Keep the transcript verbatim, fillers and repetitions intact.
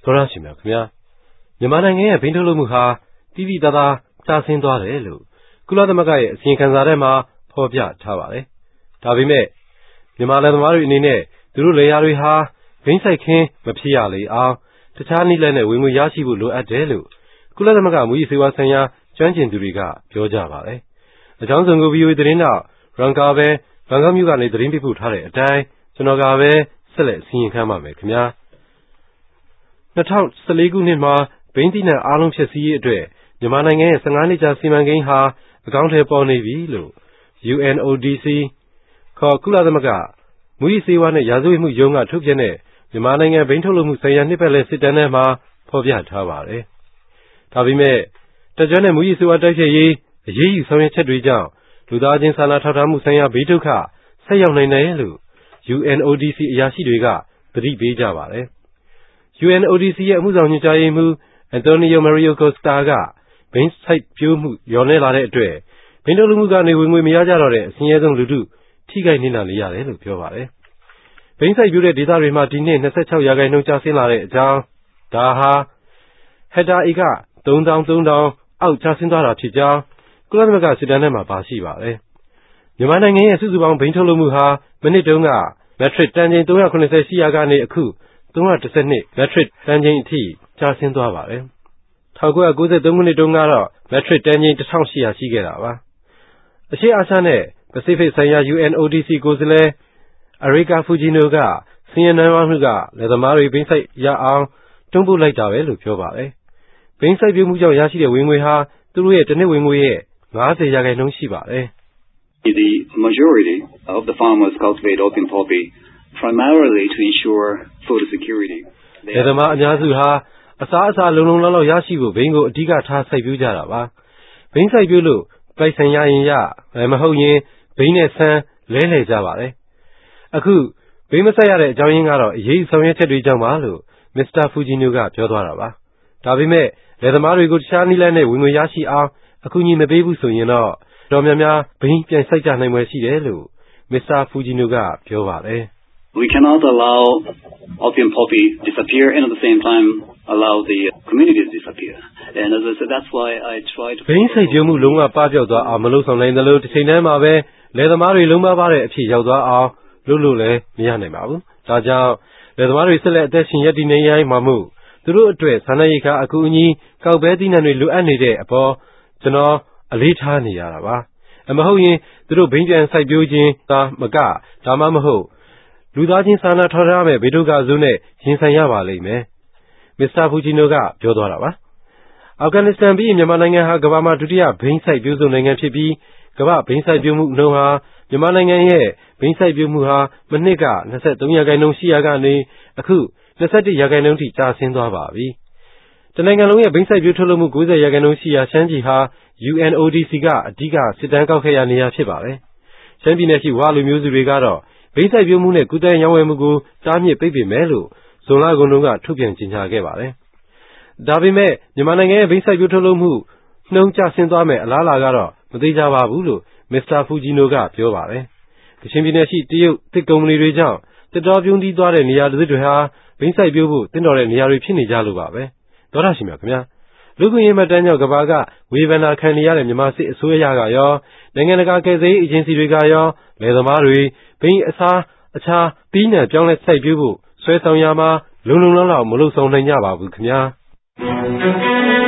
သောရရှိမြခင်ဗျာမြန်မာနိုင်ငံရဲ့ဘိန်းထုတ်လုပ်မှုဟာတိတိသားသားကျဆင်းသွားတယ်လို့ကုလသမဂ္ဂရဲ့အစီရင်ခံစာထဲမှာဖော်ပြထားပါတယ်။ဒါပေမဲ့မြန်မာလယ်သမားတွေအနေနဲ့သူတို့လယ်ယာတွေဟာဘိန်းစိုက်ခင်းမဖြစ်ရလေအောင်တခြားနည်းလမ်းနဲ့ဝင်ငွေရရှိဖို့လိုအပ်တယ်လို့ကုလသမဂ္ဂမူရေးစေဝါဆိုင်ရာကျွမ်းကျင်သူတွေကပြောကြပါတယ်။အကြောင်းစုံကို ဗီအိုအေ သတင်းတောက်ရန်ကာပဲဘန်ကောက်မြို့ကနေသတင်းပေးပို့ထားတဲ့အတိုင်းကျွန်တော်ကပဲဆက်လက်အစီရင်ခံပါမယ်ခင်ဗျာ။၂၀၁၄ခုနှစ်မှာဘိန်းသီးနှံအားလုံးဖြစ်စည်းရေးအတွက်မြန်မာနိုင်ငံရဲ့၁၅နှစ်ကြာစီမံကိန်းဟာအကောင့်ထဲပေါ်နေပြီလို့ ယူအန်အိုဒီစီ ခေါ်ကုလသမဂ္ဂမူရေးစေဝါနဲ့ရာဇဝတ်မှုရုံးကထုတ်ပြန်တဲ့မြန်မာနိုင်ငံဘိန်းထုတ်လုပ်မှုဆိုင်ရာနှစ်ပတ်လည်စစ်တမ်းထဲမှာဖော်ပြထားပါတယ်။ဒါပေမဲ့တက်ကြွတဲ့မူရေးစေဝါတိုက်ဖျက်ရေးအရေးယူဆောင်ရွက်ချက်တွေကြောင့်လူသားချင်းစာနာထောက်ထားမှုဆိုင်ရာဘေးဒုက္ခဆက်ရောက်နိုင်တယ်လို့ ယူအန်အိုဒီစီ အရာရှိတွေကသတိပေးကြပါတယ်။ ယူအန်အိုဒီစီ ရဲ့အမှုဆောင်ညွှန်ကြားရေးမှူးအန်တိုနီယို မာရီယို ကိုစတာကဘိန်းစိုက်ပျိုးမှုလျော့နည်းလာတဲ့အတွက်ဘိန်းထုတ်လုပ်မှုကနေဝင်ငွေမရကြတော့တဲ့အဆင်းရဲဆုံးလူထုထိခိုက်နစ်နာနေရတယ်လို့ပြောပါတယ်။ဘိန်းစိုက်ပျိုးတဲ့ဒေသတွေမှာဒီနှစ်၂၆ရာခိုင်နှုန်းကျဆင်းလာတဲ့အကြောင်းဒါဟာဟက်တာဧကသုံးသောင်းသုံးထောင်အောက်ကျဆင်းသွားတာဖြစ်ကြောင်းကုလသမဂ္ဂစစ်တမ်းထဲမှာပါရှိပါတယ်။မြန်မာနိုင်ငံရဲ့စုစုပေါင်းဘိန်းထုတ်လုပ်မှုဟာမနှစ်တုန်းကမက်ထရစ်တန်ချိန်သုံးရာခုနှစ်ဆယ်ရှိရာကနေအခုသုံးရာတစ်ဆယ်နှစ်မက်ထရစ်တန်ချိန်အထိကျဆင်းသွားပါတယ်။၁၉၉၃ခုနှစ်တုန်းကတော့မက်ထရစ်တန်ချိန်တစ်ထောင်ရှစ်ရာရှိခဲ့တာပါ။အရှေ့အာရှနဲ့ပစိဖိတ်ဆိုင်ရာ ယူအန်အိုဒီစီ ကိုယ်စားလှယ်အရီကာဖူဂျီနိုကဆင်းရဲနွမ်းပါးမှုကလယ်သမားတွေဘိန်းစိုက်ရအောင်တွန်းပို့လိုက်တာပဲလို့ပြောပါတယ်။ဘိန်းစိုက်ပျိုးမှုကြောင့်ရရှိတဲ့ဝင်ငွေဟာသူတို့ရဲ့တစ်နှစ်ဝင်ငွေရဲ့၅၀ရာခိုင်နှုန်းရှိပါတယ်။ The majority of the farmers cultivate opium poppy primarily to ensure food security. လယ်သမားအများစုဟာအစားအစာလုံလုံလောက်လောက်ရရှိဖို့ဘိန်းကိုအဓိကထားစိုက်ပျိုးကြတာပါ။ဘိန်းစိုက်ပျိုးလို့ပိုက်ဆံရရင်ရမဟုတ်ရင်ဘိန်းနဲ့ဆန်းလဲလှယ်ကြပါတယ်။အခုဘိန်းမစိုက်ရတဲ့အကြောင်းရင်းကတော့အရေးဆောင်ရွက်ချက်တွေကြောင့်ပါလို့မစ္စတာဖူဂျီနိုကပြောသွားတာပါ။ဒါပေမဲ့လယ်သမားတွေကိုတခြားနည်းလမ်းနဲ့ဝင်ငွေရရှိအောင်အကူအညီမပေးဘူးဆိုရင်တော့တော်များများဘိန်းပြန်စိုက်ကြနိုင်ွယ်ရှိတယ်လို့မစ္စတာဖူဂျီနိုကပြောပါတယ်။ We cannot allow opium poppy disappear and at the same time allow the community to disappear. And as I said, that's why I try to ဘိန်းစိုက်ပျိုးမှုလုံးဝပပျောက်သွားအောင်မလုပ်ဆောင်နိုင်သလိုတစ်ချိန်တည်းမှာပဲလယ်သမားတွေလုံးပါပါတဲ့အဖြစ်ရောက်သွားအောင်လုပ်လို့လည်းမရနိုင်ပါဘူး။ဒါကြောင့်လယ်သမားတွေဆက်လက်အသက်ရှင်ရပ်တည်နေရမှာမို့သူတို့အတွက်ဆန္ဒရိက္ခာအကူအညီကောက်ပဲသီးနှံတွေလိုအပ်နေတဲ့အပေါ်ကျွန်တော်အလေးထားနေရတာပါ။အမဟုတ်ရင်သူတို့ဘိန်းပြန်စိုက်ပျိုးခြင်းသာမကဒါမှမဟုတ်လူသားချင်းစာနာထောက်ထားမဲ့ဘေးဒုက္ခဆိုးနဲ့ရင်ဆိုင်ရပါလိမ့်မယ်။မစ္စတာဖူဂျီနိုကပြောသွားတာပါ။အာဖဂန်နစ္စတန်ပြီးမြန်မာနိုင်ငံဟာကမ္ဘာမှာဒုတိယဘိန်းစိုက်ပျိုးဆုံးနိုင်ငံဖြစ်ပြီးကမ္ဘာဘိန်းစိုက်ပျိုးမှုနှုန်းဟာမြန်မာနိုင်ငံရဲ့ဘိန်းစိုက်ပျိုးမှုဟာမနှစ်က၂၃ရာခိုင်နှုန်းရှိရာကနေအခု၂၁ရာခိုင်နှုန်းထိကျဆင်းသွားပါပြီ။တနိုင်ငံလုံးရဲ့ဘိန်းစိုက်ပျိုးထုတ်လုပ်မှု၉၀ရာခိုင်နှုန်းရှိရာရှမ်းပြည်ဟာ ယူအန်အိုဒီစီ ကအဓိကစစ်တမ်းကောက်ခဲ့ရနေရာဖြစ်ပါတယ်။ရှမ်းပြည်နယ်ရှိဝလူမျိုးစုတွေကတော့ဘိန်းစိုက်ပျိုးမှုနဲ့ကုသရေးရောင်းဝယ်မှုကိုတားမြစ်ပိတ်ပင်မယ်လို့ဇွန်လကုန်တုန်းကထုတ်ပြန်ကြေညာခဲ့ပါတယ်။ဒါပေမဲ့မြန်မာနိုင်ငံရဲ့ဘိန်းစိုက်ပျိုးထုတ်လုပ်မှုနှုန်းကျဆင်းသွားမယ်အလားအလာကတော့မသေးကြပါဘူးလို့မစ္စတာဖူဂျီနိုကပြောပါတယ်။ကချင်ပြည်နယ်ရှိတရုတ်သစ်ကုမ္ပဏီတွေကြောင့်တစ်တော်ပြုံးတီးသွားတဲ့နေရာတွေဟာဘိန်းစိုက်ပျိုးဖို့တင့်တော်တဲ့နေရာတွေဖြစ်နေကြလို့ပါပဲ။သောတာရှင်များခင်ဗျာလူ့ခွင့်ရေးမှတ်တမ်းကြောင့်ကမ္ဘာကဝေဖန်တာခံနေရတဲ့မြန်မာစစ်အစိုးရကရောနိုင်ငံတကာကယ်ဆယ်ရေးအေဂျင်စီတွေကရောလယ်သမားတွေဘိန်းအစားအခြားသီးနှံပြောင်းလဲစိုက်ပျိုးဖို့ဆွဲဆောင်ရမှာလုံလုံလောက်လောက်မလုပ်ဆောင်နိုင်ကြပါဘူးခင်ဗျာ